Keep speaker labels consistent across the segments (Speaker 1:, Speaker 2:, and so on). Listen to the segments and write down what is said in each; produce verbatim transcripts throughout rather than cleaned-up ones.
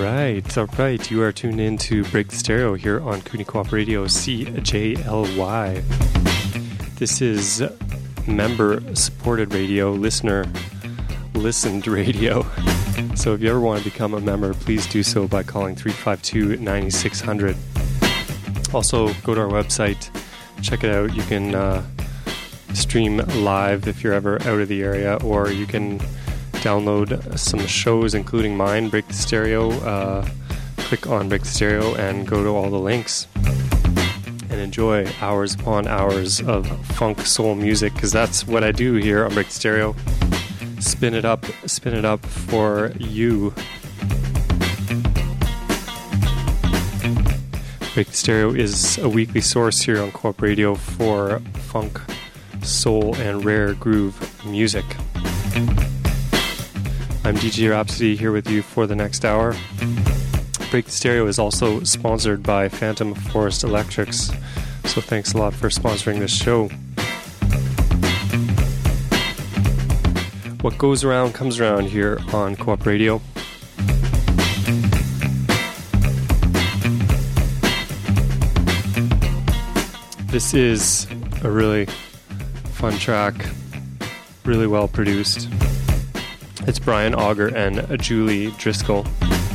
Speaker 1: right, all right. You are tuned in to Break the Stereo here on Kootenai Co-op Radio, C J L Y. This is member-supported radio, listener-listened radio. So if you ever want to become a member, please do so by calling three five two, nine six zero zero. Also, go to our website, check it out. You can uh, stream live if you're ever out of the area, or you can download some shows, including mine, Break the Stereo. Uh, click on Break the Stereo and go to all the links and enjoy hours upon hours of funk soul music, because that's what I do here on Break the Stereo. Spin it up, spin it up for you. Break the Stereo is a weekly source here on Co-op Radio for funk, soul, and rare groove music. I'm D J Rhapsody here with you for the next hour. Break the Stereo is also sponsored by Phantom Forest Electrics, so thanks a lot for sponsoring this show. What goes around comes around here on Co-op Radio. This is a really fun track, really well produced. It's Brian Auger and Julie Driscoll.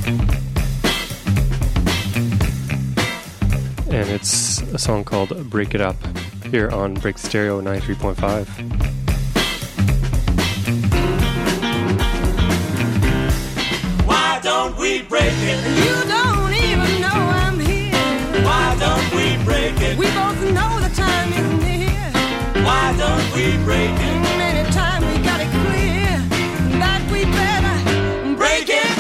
Speaker 1: And it's a song called Break It Up here on Break the Stereo ninety-three point five.
Speaker 2: Why don't we break it?
Speaker 3: You don't even know I'm here.
Speaker 2: Why don't we break it?
Speaker 3: We both know the time is near.
Speaker 2: Why don't we break it?
Speaker 3: Anytime we got it clear that we better break it.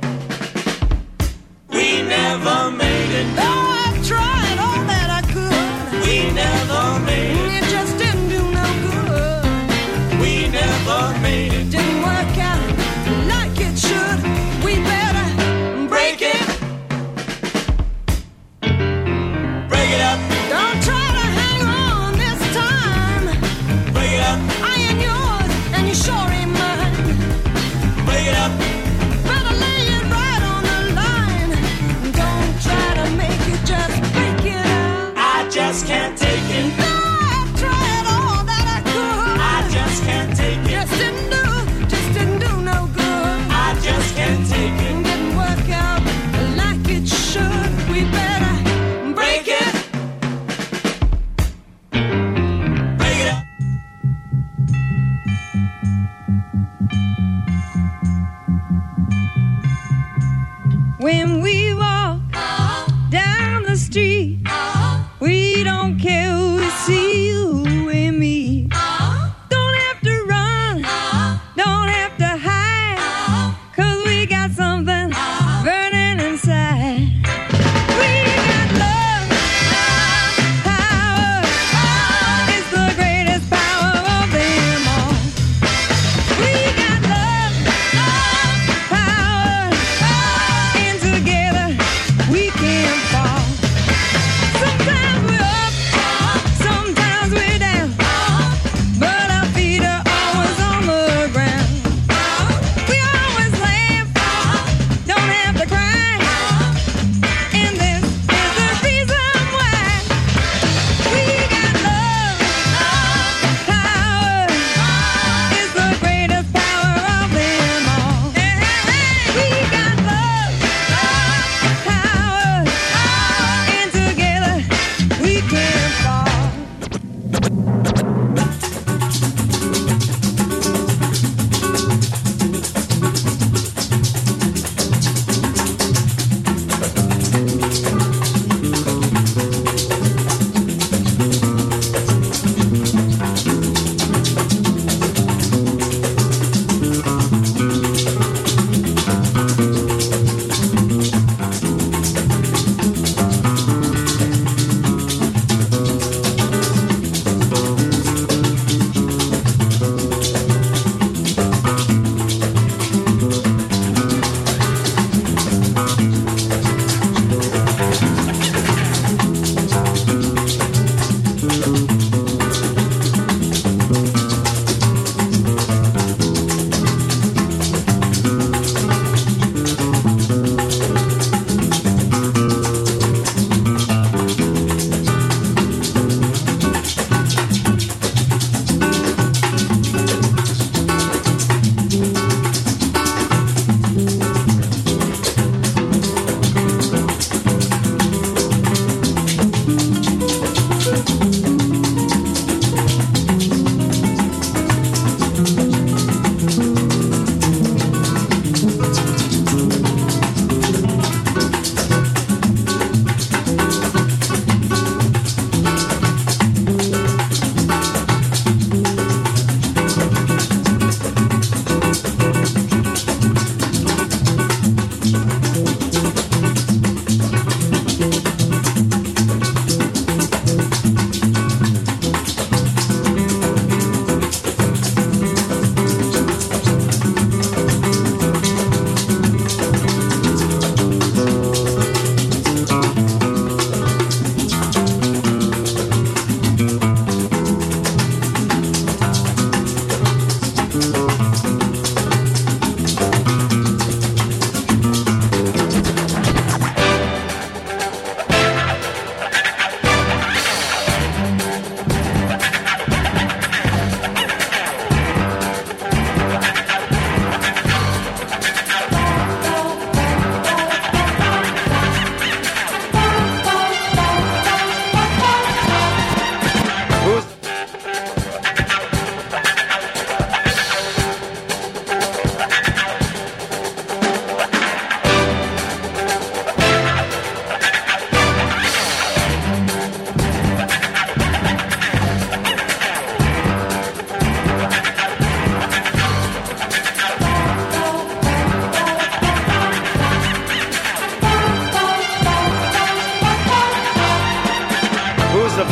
Speaker 2: We never made it.
Speaker 3: Though I've tried all that I could,
Speaker 2: We never made it.
Speaker 3: it just didn't do no good.
Speaker 2: We never made it.
Speaker 3: Didn't work out like it should. We better break it.
Speaker 2: Break it up.
Speaker 3: Don't try to hang on this time.
Speaker 2: Break it up.
Speaker 3: I ain't yours and you sure ain't mine.
Speaker 2: Break it up.
Speaker 3: Better lay it right on the line. Don't try to make it, just break it up.
Speaker 2: I just can't take it.
Speaker 3: No, I've tried all that I could.
Speaker 2: I just can't take it.
Speaker 3: Just didn't do, just didn't do no good.
Speaker 2: I just can't take it.
Speaker 3: Didn't work out like it should. We better break it.
Speaker 2: Break it up.
Speaker 3: When we walk down the street, we don't care who we see, you and me. Don't have to run, don't have to hide, 'cause we got something burning inside. We got love, power, it's the greatest power of them all. We got love, power, and together we can fall.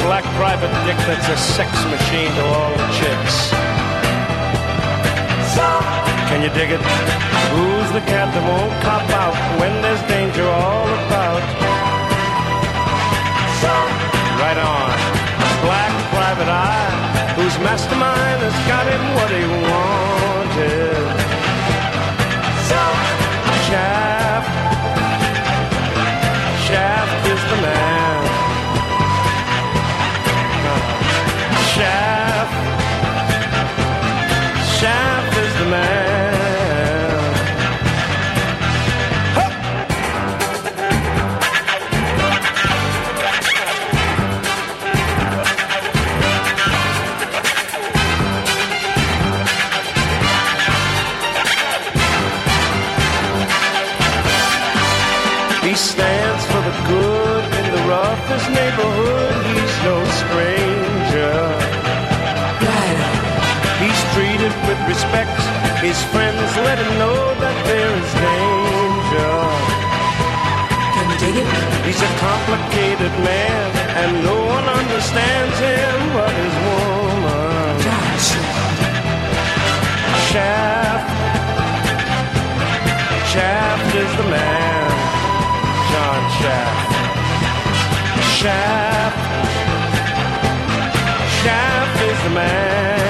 Speaker 4: black private dick that's a sex machine to all the chicks. Can you dig it? Who's the cat that won't cop out when there's danger all about? Right on. Black private eye, whose mastermind has got him what he wanted. Shaft, Shaft is the man. Shaft, Shaft is the man. He stands for the good in the roughest neighborhood. He's no stranger. He's treated with respect. His friends let him know that there is danger.
Speaker 5: Can you dig it?
Speaker 4: He's a complicated man, and no one understands him but his woman.
Speaker 5: Josh.
Speaker 4: Shaft, Shaft is the man. John Shaft. Shaft. Shaft is the man.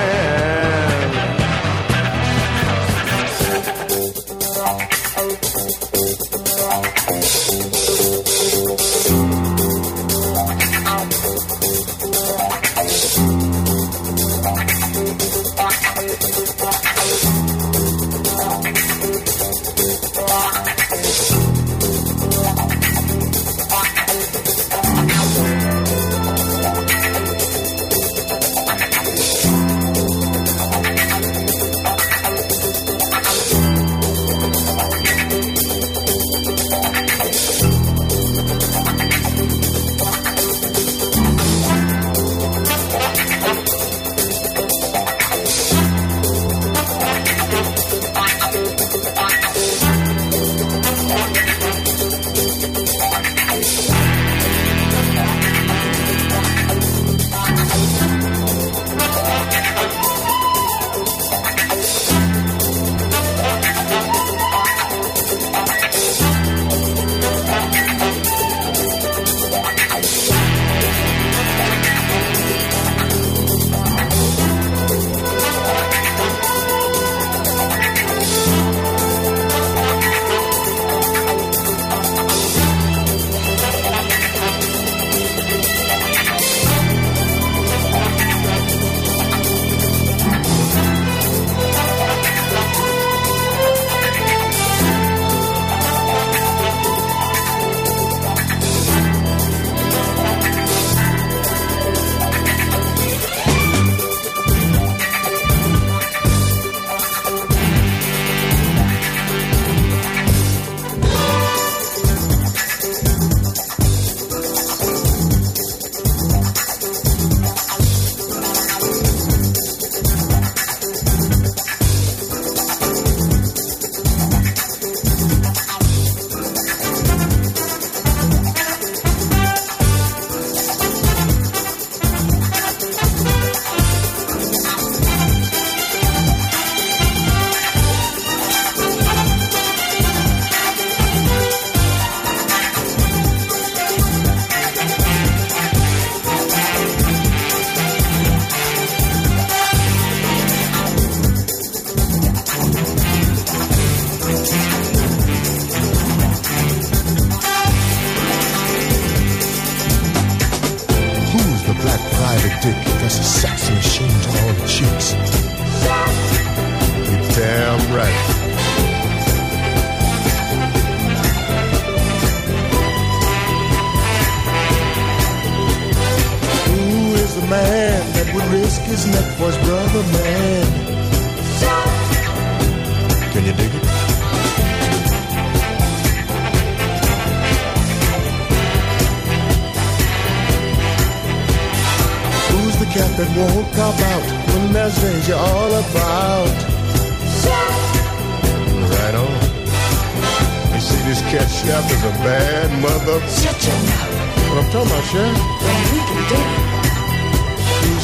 Speaker 5: Shut your mouth.
Speaker 4: What I'm talking about, Sharon?
Speaker 5: Well, we can do it.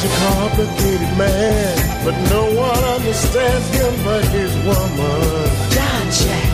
Speaker 6: a complicated man, but no one understands him but his woman.
Speaker 5: John Jack.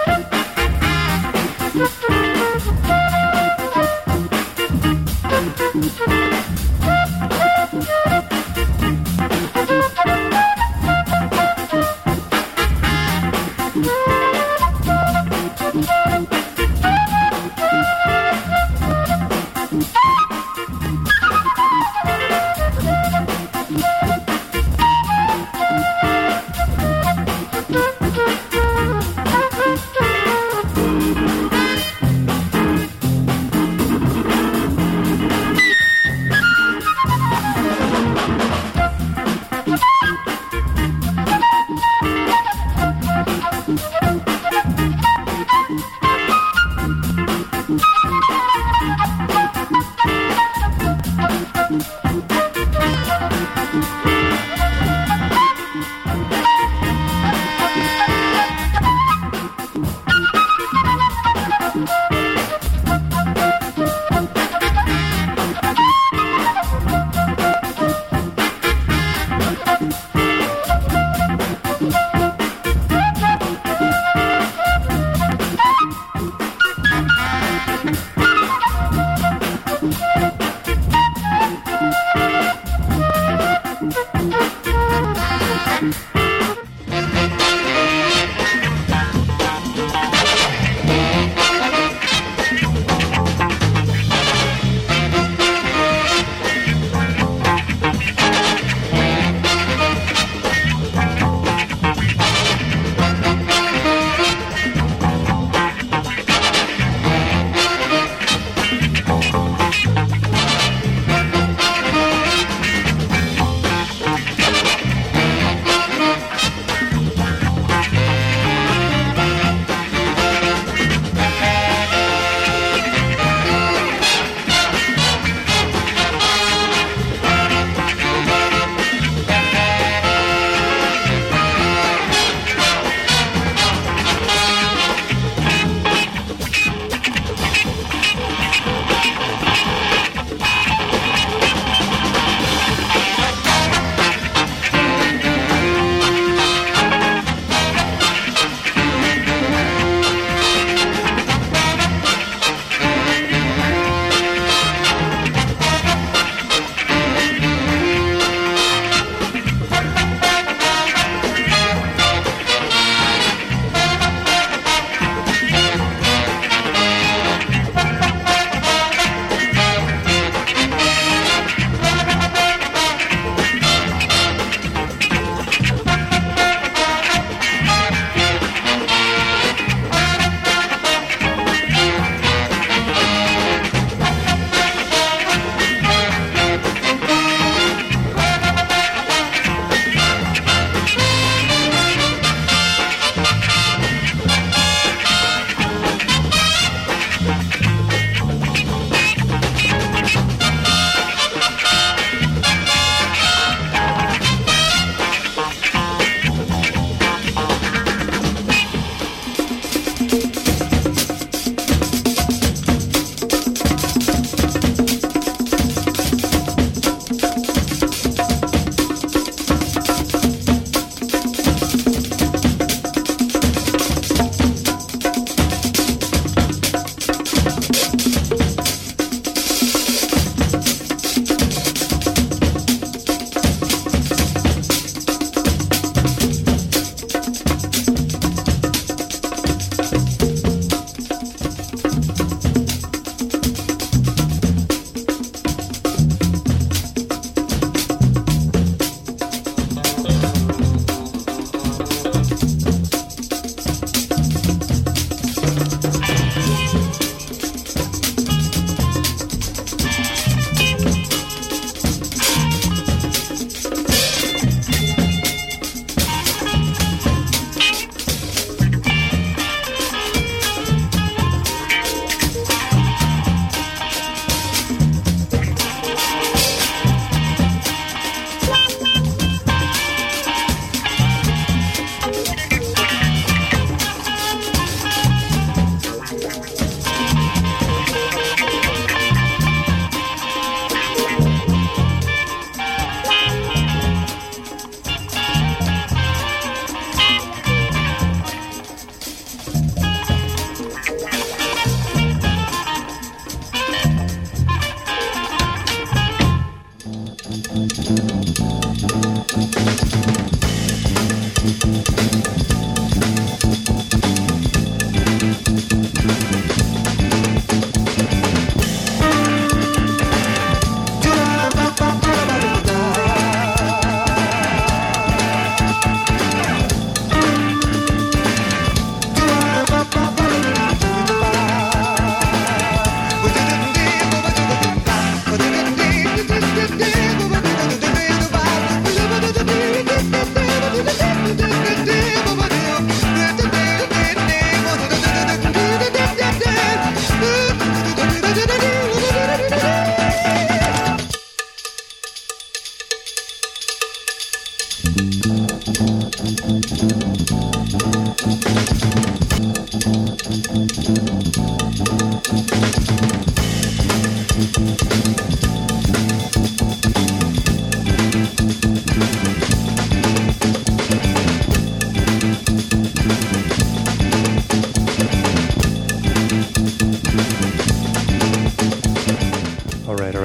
Speaker 6: Thank you.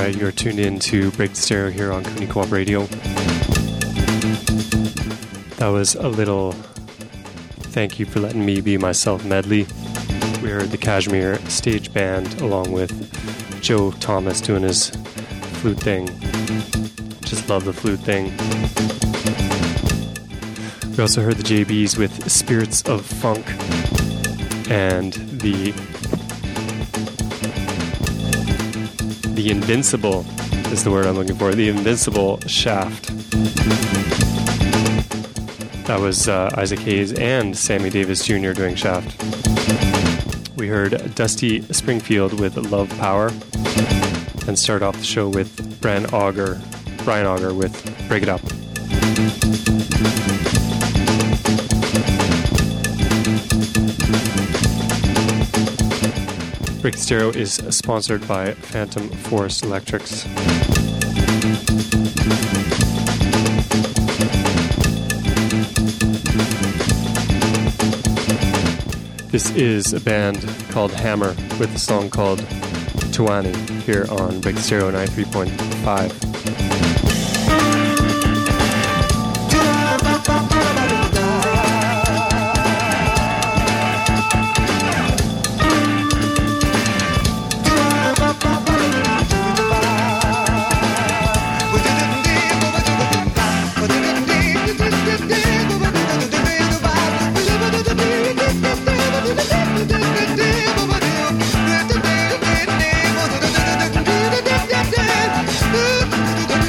Speaker 1: you're tuned in to Break the Stereo here on Cooney Co-op Radio. That was a little Thank You for Letting Me Be Myself medley. We heard the Kashmir Stage Band along with Joe Thomas doing his flute thing. Just love the flute thing. We also heard the J Bs with Spirits of Funk and the The Invincible is the word I'm looking for. The Invincible Shaft. That was uh, Isaac Hayes and Sammy Davis Junior doing Shaft. We heard Dusty Springfield with Love Power, and start off the show with Brian Auger, Brian Auger with Break It Up. Break the Stereo is sponsored by Phantom Forest Electrics. This is a band called Hammer with a song called Tuani here on Break the Stereo ninety-three point five.
Speaker 7: Ooh.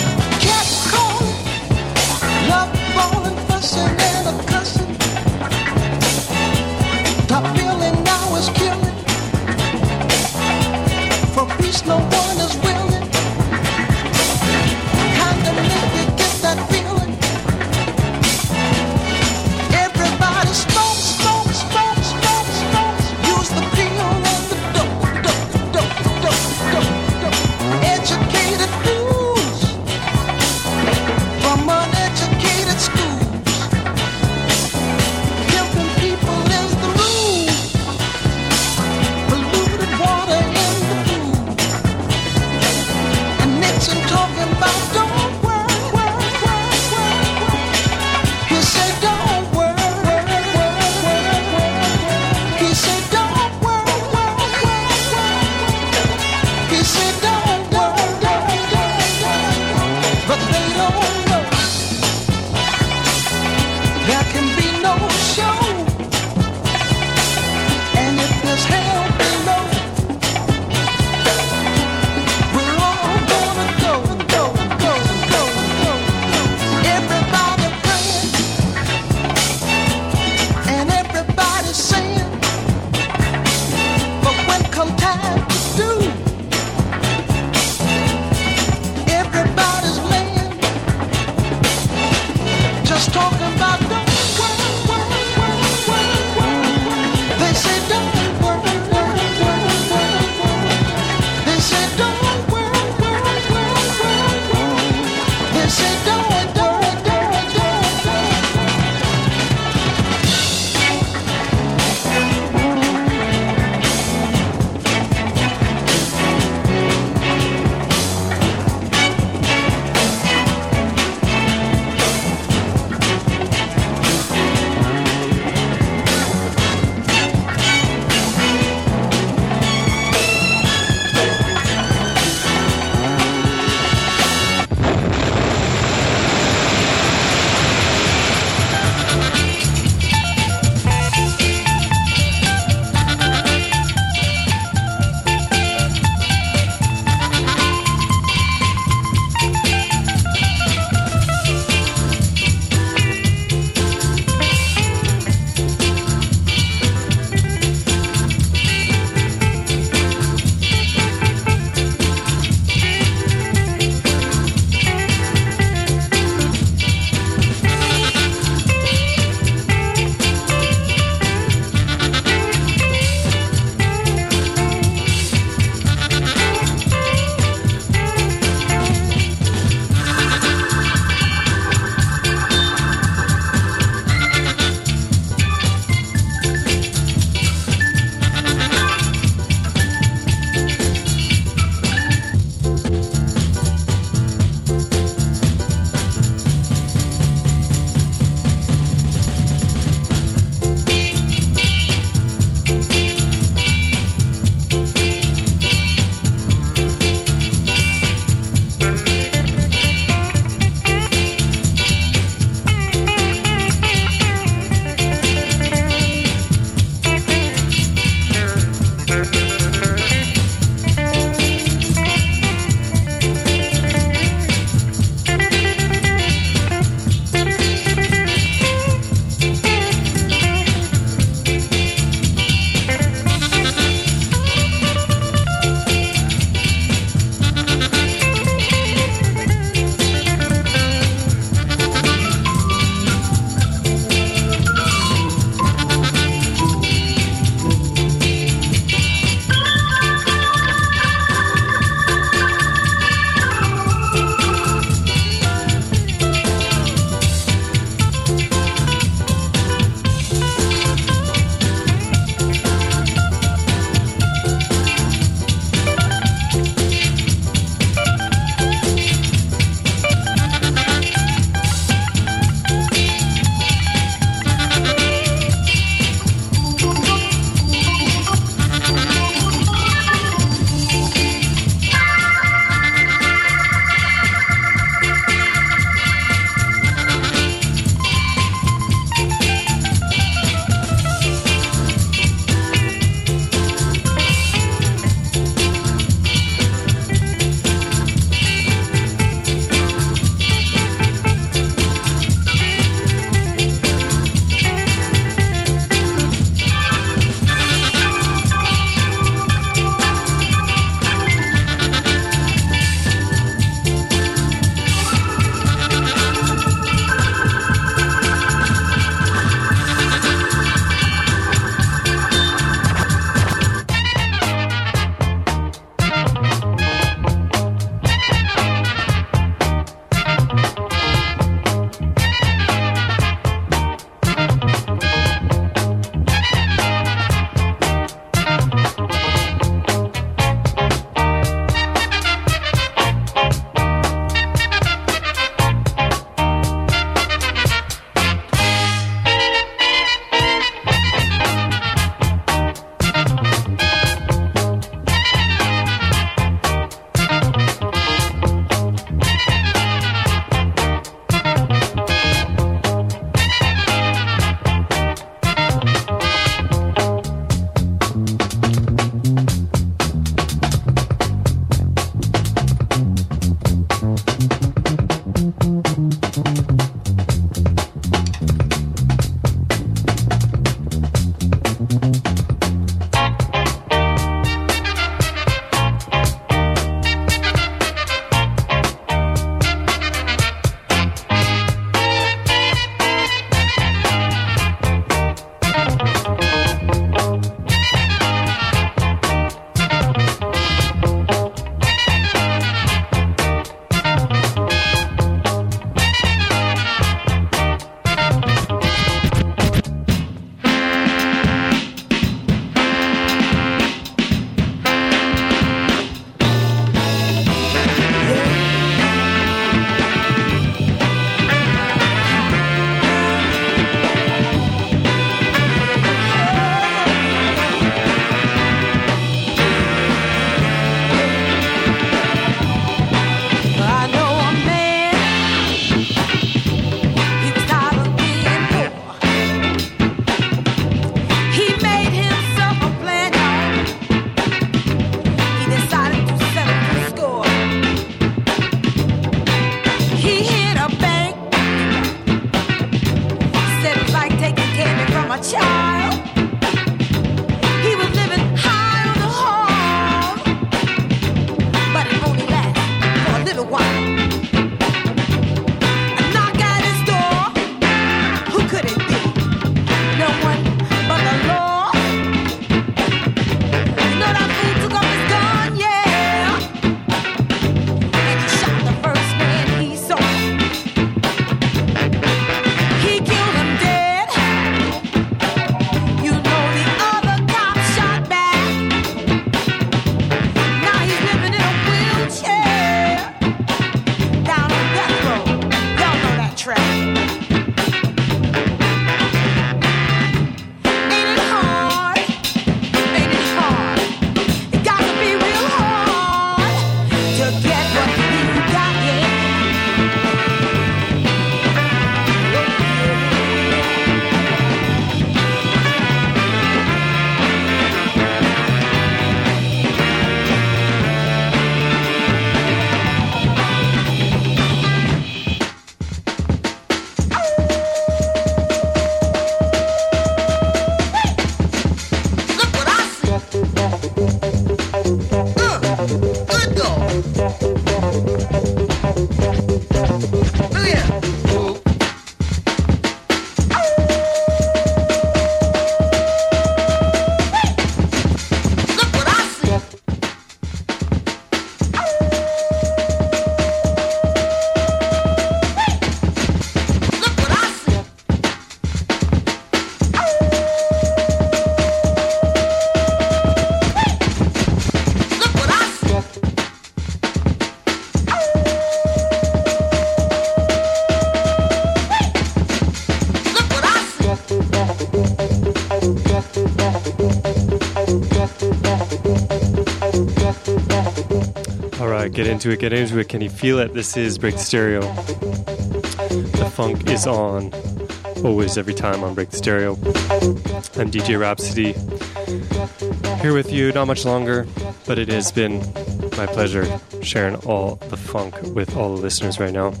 Speaker 1: All right, get into it, get into it. Can you feel it? This is Break the Stereo. The funk is on, always, every time on Break the Stereo. I'm D J Rhapsody, here with you, not much longer, but it has been my pleasure sharing all the funk with all the listeners right now.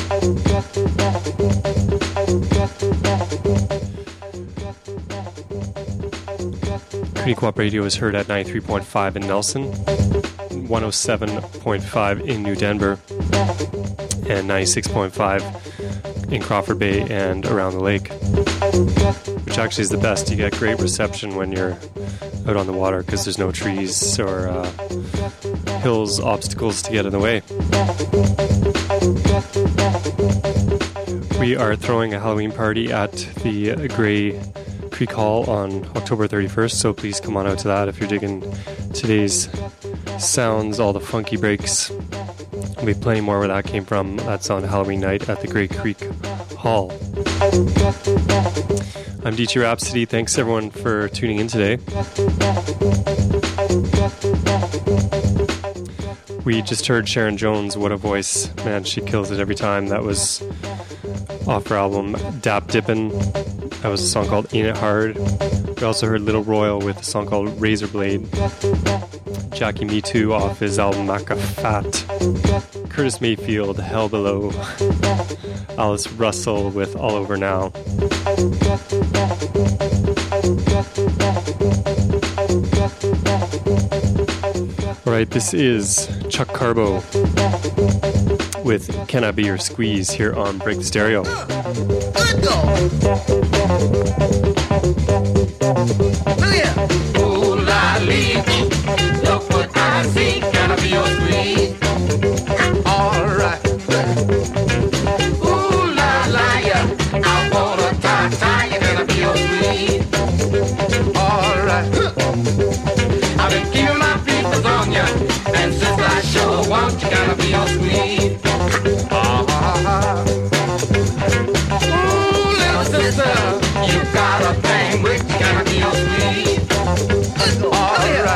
Speaker 1: Community Co-op Radio is heard at ninety-three point five in Nelson, one oh seven point five in New Denver, and ninety-six point five in Crawford Bay and around the lake, which actually is the best. You get great reception when you're out on the water because there's no trees or uh, hills, obstacles to get in the way. We are throwing a Halloween party at the Grey Creek Hall on October thirty-first, so please come on out to that if you're digging today's sounds, all the funky breaks. There'll be plenty more where that came from. That's on Halloween night at the Grey Creek Hall. I'm D J Rhapsody. Thanks everyone for tuning in today. We just heard Sharon Jones. What a voice. Man, she kills it every time. That was off her album Dap Dippin'. That was a song called Ain't It Hard. We also heard Little Royal with a song called Razor Blade. Jackie Me Too off his album Maca Fat. Curtis Mayfield, Hell Below. Alice Russell with All Over Now. Alright, this is Chuck Carbo with Can I Be Your Squeeze here on Break the Stereo.
Speaker 2: Ooh, la, lee. Look what I see. Can I be your squeeze? All right. Ooh, la, la, yeah. I wanna tie, tie you. Can I be your squeeze? All right. I've been keeping my fingers on ya, and since I sure want you, can I be your squeeze? Ah, ooh, little sister, you got a thing which can I be your squeeze? All right.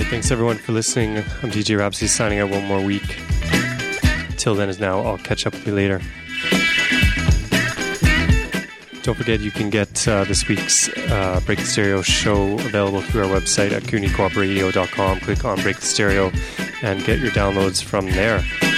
Speaker 1: right, thanks everyone for listening. I'm D J Rapsy signing out one more week. Till then is now. I'll catch up with you later. Don't forget you can get uh, this week's uh, Break the Stereo show available through our website at cooney coop radio dot com. Click on Break the Stereo and get your downloads from there.